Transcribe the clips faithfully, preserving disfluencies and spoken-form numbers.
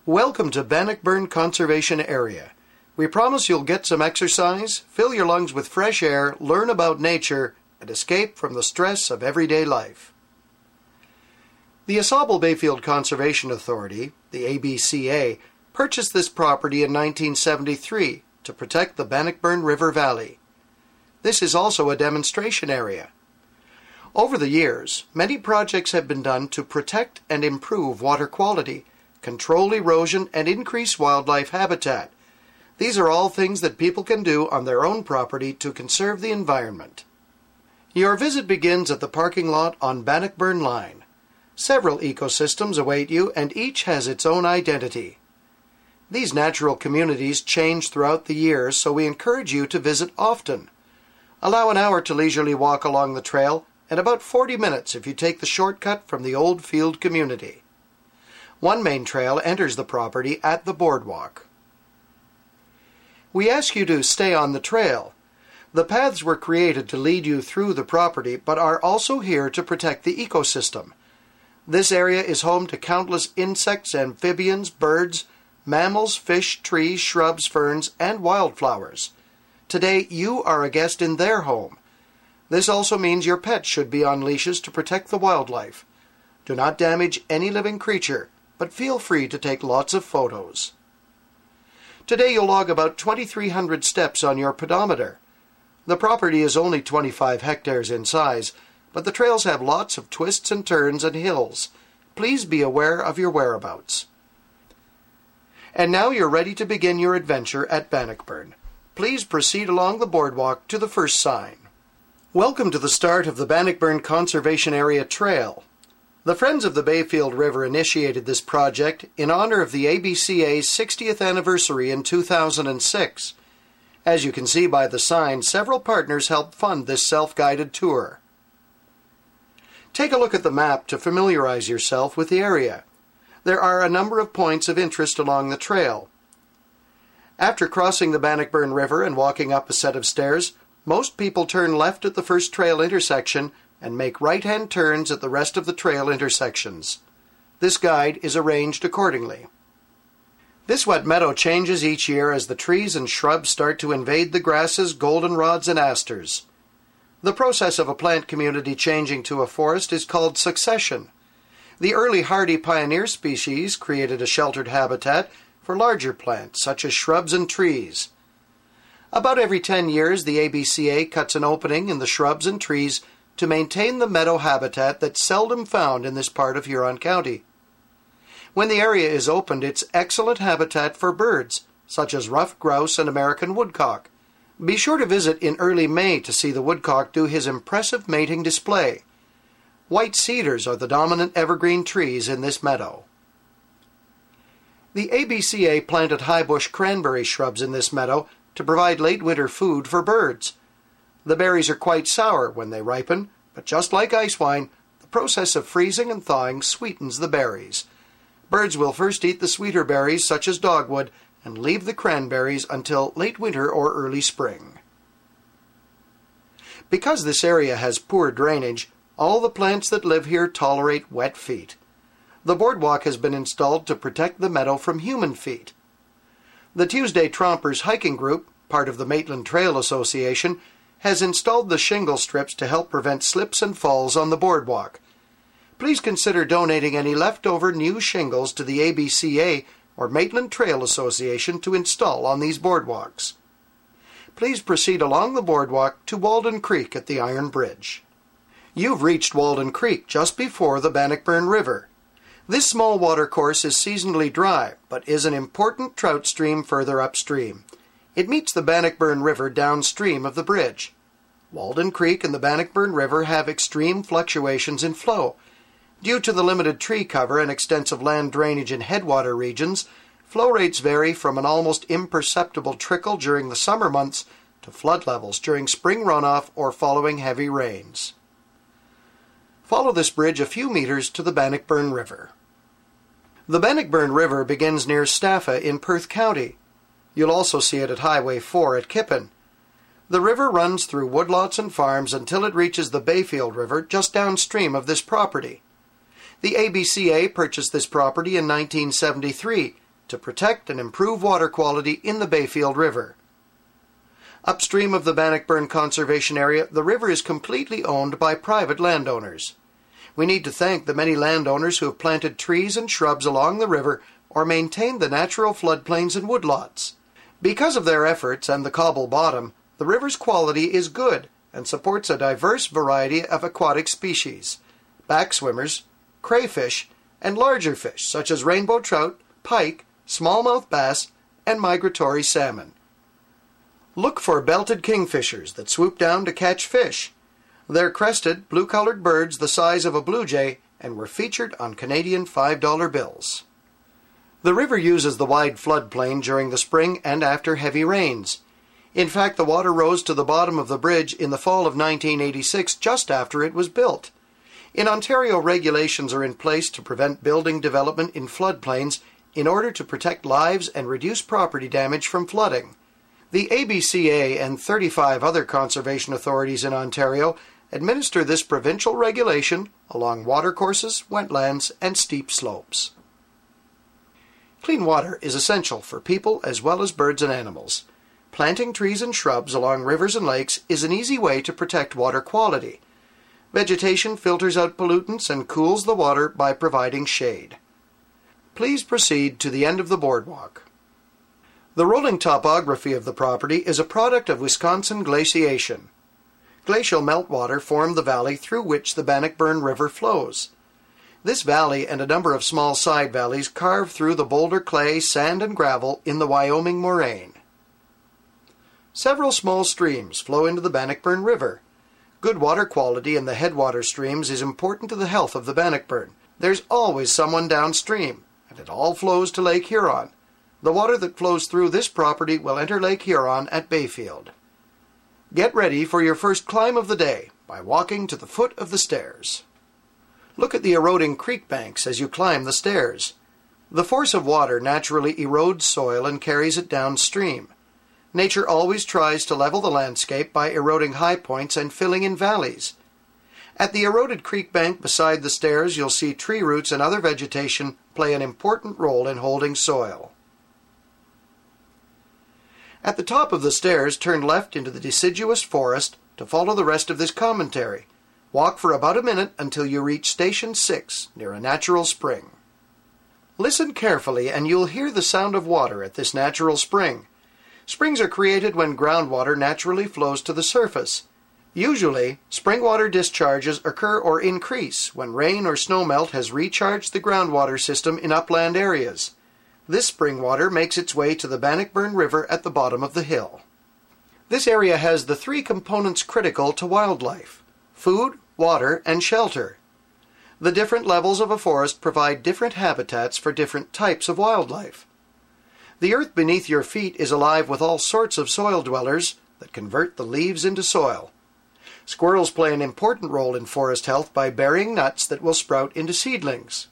Welcome to Bannockburn Conservation Area. We promise you'll get some exercise, fill your lungs with fresh air, learn about nature, and escape from the stress of everyday life. The AuSable Bayfield Conservation Authority, the A B C A, purchased this property in nineteen seventy-three to protect the Bannockburn River Valley. This is also a demonstration area. Over the years, many projects have been done to protect and improve water quality, control erosion, and increase wildlife habitat. These are all things that people can do on their own property to conserve the environment. Your visit begins at the parking lot on Bannockburn Line. Several ecosystems await you, and each has its own identity. These natural communities change throughout the years, so we encourage you to visit often. Allow an hour to leisurely walk along the trail, and about forty minutes if you take the shortcut from the Old Field community. One main trail enters the property at the boardwalk. We ask you to stay on the trail. The paths were created to lead you through the property, but are also here to protect the ecosystem. This area is home to countless insects, amphibians, birds, mammals, fish, trees, shrubs, ferns, and wildflowers. Today, you are a guest in their home. This also means your pet should be on leashes to protect the wildlife. Do not damage any living creature, but feel free to take lots of photos. Today you'll log about twenty-three hundred steps on your pedometer. The property is only twenty-five hectares in size, but the trails have lots of twists and turns and hills. Please be aware of your whereabouts. And now you're ready to begin your adventure at Bannockburn. Please proceed along the boardwalk to the first sign. Welcome to the start of the Bannockburn Conservation Area Trail. The Friends of the Bayfield River initiated this project in honor of the A B C A's sixtieth anniversary in two thousand six. As you can see by the sign, several partners helped fund this self-guided tour. Take a look at the map to familiarize yourself with the area. There are a number of points of interest along the trail. After crossing the Bannockburn River and walking up a set of stairs, most people turn left at the first trail intersection and make right-hand turns at the rest of the trail intersections. This guide is arranged accordingly. This wet meadow changes each year as the trees and shrubs start to invade the grasses, goldenrods, and asters. The process of a plant community changing to a forest is called succession. The early hardy pioneer species created a sheltered habitat for larger plants such as shrubs and trees. About every ten years, the A B C A cuts an opening in the shrubs and trees to maintain the meadow habitat that's seldom found in this part of Huron County. When the area is opened, it's excellent habitat for birds, such as ruffed grouse and American woodcock. Be sure to visit in early May to see the woodcock do his impressive mating display. White cedars are the dominant evergreen trees in this meadow. The A B C A planted high-bush cranberry shrubs in this meadow to provide late winter food for birds. The berries are quite sour when they ripen, but just like ice wine, the process of freezing and thawing sweetens the berries. Birds will first eat the sweeter berries, such as dogwood, and leave the cranberries until late winter or early spring. Because this area has poor drainage, all the plants that live here tolerate wet feet. The boardwalk has been installed to protect the meadow from human feet. The Tuesday Trompers hiking group, part of the Maitland Trail Association, has installed the shingle strips to help prevent slips and falls on the boardwalk. Please consider donating any leftover new shingles to the A B C A or Maitland Trail Association to install on these boardwalks. Please proceed along the boardwalk to Walden Creek at the Iron Bridge. You've reached Walden Creek just before the Bannockburn River. This small watercourse is seasonally dry, but is an important trout stream further upstream. It meets the Bannockburn River downstream of the bridge. Walden Creek and the Bannockburn River have extreme fluctuations in flow. Due to the limited tree cover and extensive land drainage in headwater regions, flow rates vary from an almost imperceptible trickle during the summer months to flood levels during spring runoff or following heavy rains. Follow this bridge a few meters to the Bannockburn River. The Bannockburn River begins near Staffa in Perth County. You'll also see it at Highway four at Kippen. The river runs through woodlots and farms until it reaches the Bayfield River just downstream of this property. The A B C A purchased this property in nineteen seventy-three to protect and improve water quality in the Bayfield River. Upstream of the Bannockburn Conservation Area, the river is completely owned by private landowners. We need to thank the many landowners who have planted trees and shrubs along the river or maintained the natural floodplains and woodlots. Because of their efforts and the cobble bottom, the river's quality is good and supports a diverse variety of aquatic species, backswimmers, crayfish, and larger fish such as rainbow trout, pike, smallmouth bass, and migratory salmon. Look for belted kingfishers that swoop down to catch fish. They're crested, blue-colored birds the size of a blue jay and were featured on Canadian five dollar bills. The river uses the wide floodplain during the spring and after heavy rains. In fact, the water rose to the bottom of the bridge in the fall of nineteen eighty-six, just after it was built. In Ontario, regulations are in place to prevent building development in floodplains in order to protect lives and reduce property damage from flooding. The A B C A and thirty-five other conservation authorities in Ontario administer this provincial regulation along watercourses, wetlands, and steep slopes. Clean water is essential for people as well as birds and animals. Planting trees and shrubs along rivers and lakes is an easy way to protect water quality. Vegetation filters out pollutants and cools the water by providing shade. Please proceed to the end of the boardwalk. The rolling topography of the property is a product of Wisconsin glaciation. Glacial meltwater formed the valley through which the Bannockburn River flows. This valley and a number of small side valleys carve through the boulder clay, sand, and gravel in the Wyoming moraine. Several small streams flow into the Bannockburn River. Good water quality in the headwater streams is important to the health of the Bannockburn. There's always someone downstream, and it all flows to Lake Huron. The water that flows through this property will enter Lake Huron at Bayfield. Get ready for your first climb of the day by walking to the foot of the stairs. Look at the eroding creek banks as you climb the stairs. The force of water naturally erodes soil and carries it downstream. Nature always tries to level the landscape by eroding high points and filling in valleys. At the eroded creek bank beside the stairs, you'll see tree roots and other vegetation play an important role in holding soil. At the top of the stairs, turn left into the deciduous forest to follow the rest of this commentary. Walk for about a minute until you reach Station six, near a natural spring. Listen carefully and you'll hear the sound of water at this natural spring. Springs are created when groundwater naturally flows to the surface. Usually, spring water discharges occur or increase when rain or snowmelt has recharged the groundwater system in upland areas. This spring water makes its way to the Bannockburn River at the bottom of the hill. This area has the three components critical to wildlife: food, water, and shelter. The different levels of a forest provide different habitats for different types of wildlife. The earth beneath your feet is alive with all sorts of soil dwellers that convert the leaves into soil. Squirrels play an important role in forest health by burying nuts that will sprout into seedlings.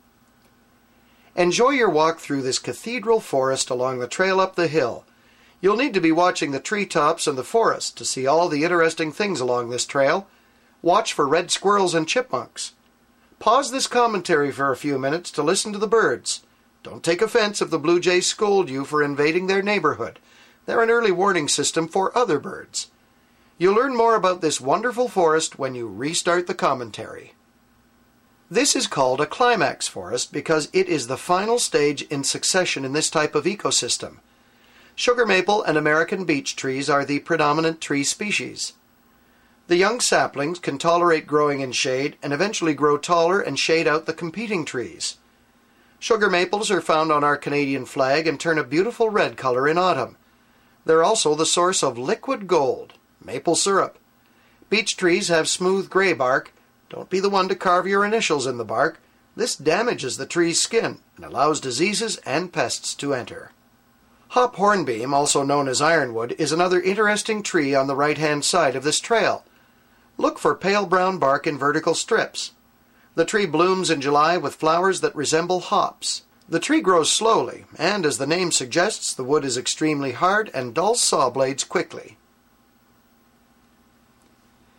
Enjoy your walk through this cathedral forest along the trail up the hill. You'll need to be watching the treetops and the forest to see all the interesting things along this trail. Watch for red squirrels and chipmunks. Pause this commentary for a few minutes to listen to the birds. Don't take offense if the blue jays scold you for invading their neighborhood. They're an early warning system for other birds. You'll learn more about this wonderful forest when you restart the commentary. This is called a climax forest because it is the final stage in succession in this type of ecosystem. Sugar maple and American beech trees are the predominant tree species. The young saplings can tolerate growing in shade and eventually grow taller and shade out the competing trees. Sugar maples are found on our Canadian flag and turn a beautiful red color in autumn. They're also the source of liquid gold, maple syrup. Beech trees have smooth gray bark. Don't be the one to carve your initials in the bark. This damages the tree's skin and allows diseases and pests to enter. Hop hornbeam, also known as ironwood, is another interesting tree on the right-hand side of this trail. Look for pale brown bark in vertical strips. The tree blooms in July with flowers that resemble hops. The tree grows slowly, and as the name suggests, the wood is extremely hard and dulls saw blades quickly.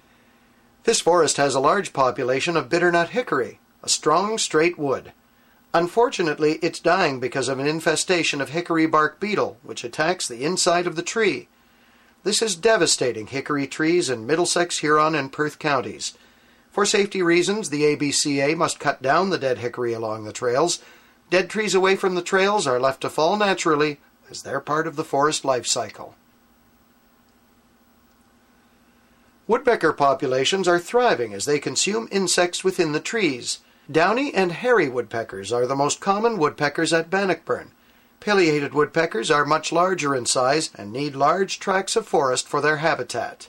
This forest has a large population of bitternut hickory, a strong, straight wood. Unfortunately, it's dying because of an infestation of hickory bark beetle, which attacks the inside of the tree. This is devastating hickory trees in Middlesex, Huron, and Perth counties. For safety reasons, the A B C A must cut down the dead hickory along the trails. Dead trees away from the trails are left to fall naturally, as they're part of the forest life cycle. Woodpecker populations are thriving as they consume insects within the trees. Downy and hairy woodpeckers are the most common woodpeckers at Bannockburn. Pileated woodpeckers are much larger in size and need large tracts of forest for their habitat.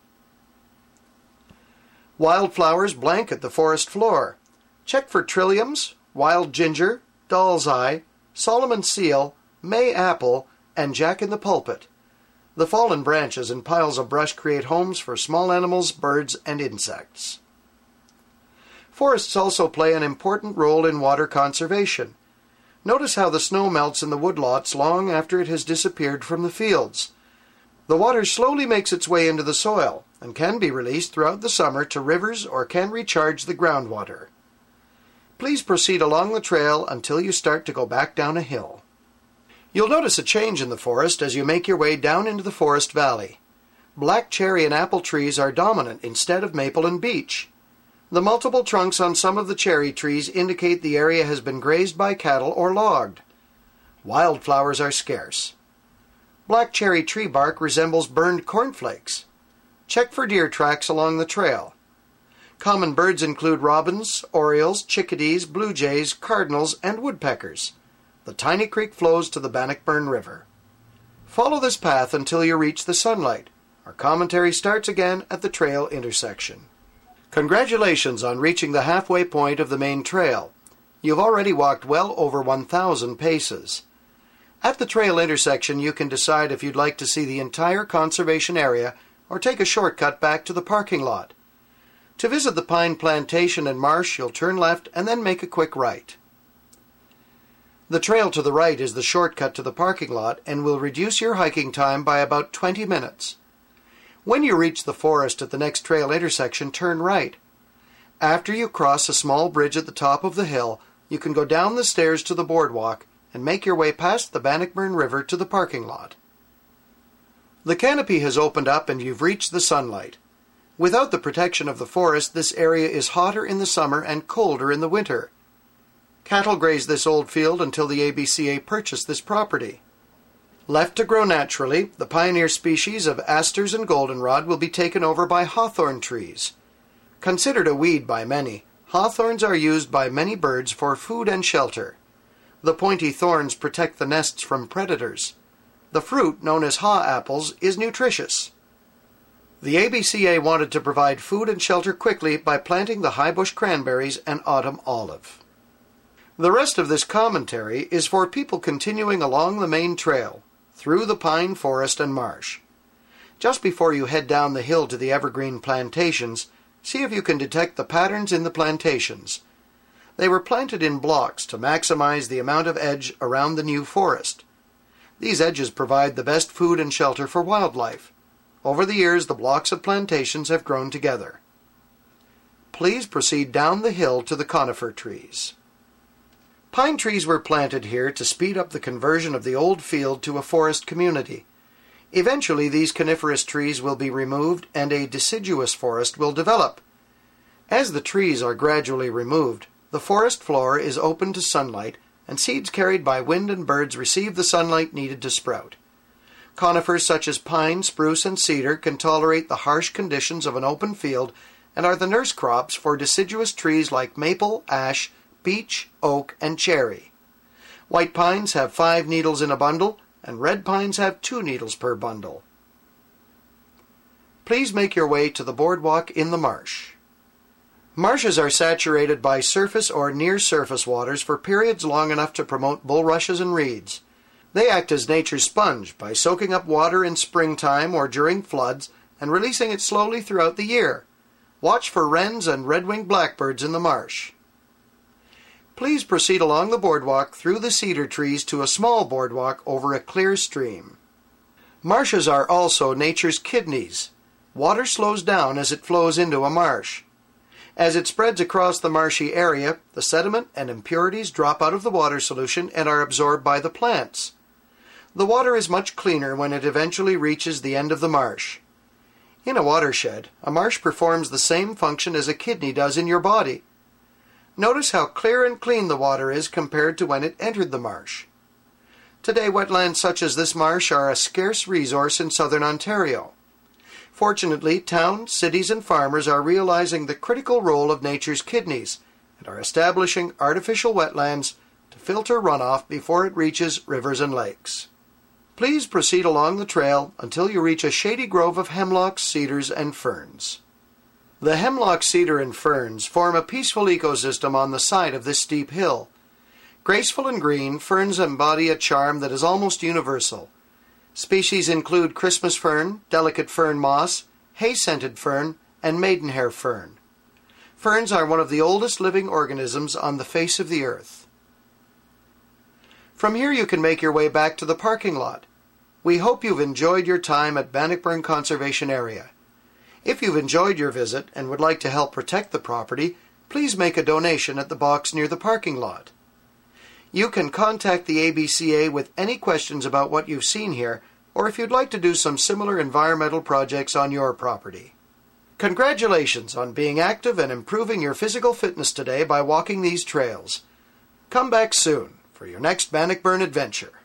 Wildflowers blanket the forest floor. Check for trilliums, wild ginger, doll's eye, Solomon seal, May apple, and jack-in-the-pulpit. The fallen branches and piles of brush create homes for small animals, birds, and insects. Forests also play an important role in water conservation. Notice how the snow melts in the woodlots long after it has disappeared from the fields. The water slowly makes its way into the soil and can be released throughout the summer to rivers or can recharge the groundwater. Please proceed along the trail until you start to go back down a hill. You'll notice a change in the forest as you make your way down into the forest valley. Black cherry and apple trees are dominant instead of maple and beech. The multiple trunks on some of the cherry trees indicate the area has been grazed by cattle or logged. Wildflowers are scarce. Black cherry tree bark resembles burned cornflakes. Check for deer tracks along the trail. Common birds include robins, orioles, chickadees, blue jays, cardinals, and woodpeckers. The tiny creek flows to the Bannockburn River. Follow this path until you reach the sunlight. Our commentary starts again at the trail intersection. Congratulations on reaching the halfway point of the main trail. You've already walked well over one thousand paces. At the trail intersection, you can decide if you'd like to see the entire conservation area or take a shortcut back to the parking lot. To visit the pine plantation and marsh, you'll turn left and then make a quick right. The trail to the right is the shortcut to the parking lot and will reduce your hiking time by about twenty minutes. When you reach the forest at the next trail intersection, turn right. After you cross a small bridge at the top of the hill, you can go down the stairs to the boardwalk and make your way past the Bannockburn River to the parking lot. The canopy has opened up and you've reached the sunlight. Without the protection of the forest, this area is hotter in the summer and colder in the winter. Cattle grazed this old field until the A B C A purchased this property. Left to grow naturally, the pioneer species of asters and goldenrod will be taken over by hawthorn trees. Considered a weed by many, hawthorns are used by many birds for food and shelter. The pointy thorns protect the nests from predators. The fruit, known as haw apples, is nutritious. The A B C A wanted to provide food and shelter quickly by planting the highbush cranberries and autumn olive. The rest of this commentary is for people continuing along the main trail, through the pine forest and marsh. Just before you head down the hill to the evergreen plantations, see if you can detect the patterns in the plantations. They were planted in blocks to maximize the amount of edge around the new forest. These edges provide the best food and shelter for wildlife. Over the years, the blocks of plantations have grown together. Please proceed down the hill to the conifer trees. Pine trees were planted here to speed up the conversion of the old field to a forest community. Eventually, these coniferous trees will be removed and a deciduous forest will develop. As the trees are gradually removed, the forest floor is open to sunlight and seeds carried by wind and birds receive the sunlight needed to sprout. Conifers such as pine, spruce, and cedar can tolerate the harsh conditions of an open field and are the nurse crops for deciduous trees like maple, ash, beech, oak, and cherry. White pines have five needles in a bundle, and red pines have two needles per bundle. Please make your way to the boardwalk in the marsh. Marshes are saturated by surface or near-surface waters for periods long enough to promote bulrushes and reeds. They act as nature's sponge by soaking up water in springtime or during floods and releasing it slowly throughout the year. Watch for wrens and red-winged blackbirds in the marsh. Please proceed along the boardwalk through the cedar trees to a small boardwalk over a clear stream. Marshes are also nature's kidneys. Water slows down as it flows into a marsh. As it spreads across the marshy area, the sediment and impurities drop out of the water solution and are absorbed by the plants. The water is much cleaner when it eventually reaches the end of the marsh. In a watershed, a marsh performs the same function as a kidney does in your body. Notice how clear and clean the water is compared to when it entered the marsh. Today, wetlands such as this marsh are a scarce resource in southern Ontario. Fortunately, towns, cities, and farmers are realizing the critical role of nature's kidneys and are establishing artificial wetlands to filter runoff before it reaches rivers and lakes. Please proceed along the trail until you reach a shady grove of hemlocks, cedars, and ferns. The hemlock, cedar, and ferns form a peaceful ecosystem on the side of this steep hill. Graceful and green, ferns embody a charm that is almost universal. Species include Christmas fern, delicate fern moss, hay-scented fern, and maidenhair fern. Ferns are one of the oldest living organisms on the face of the earth. From here you can make your way back to the parking lot. We hope you've enjoyed your time at Bannockburn Conservation Area. If you've enjoyed your visit and would like to help protect the property, please make a donation at the box near the parking lot. You can contact the A B C A with any questions about what you've seen here, or if you'd like to do some similar environmental projects on your property. Congratulations on being active and improving your physical fitness today by walking these trails. Come back soon for your next Bannockburn adventure.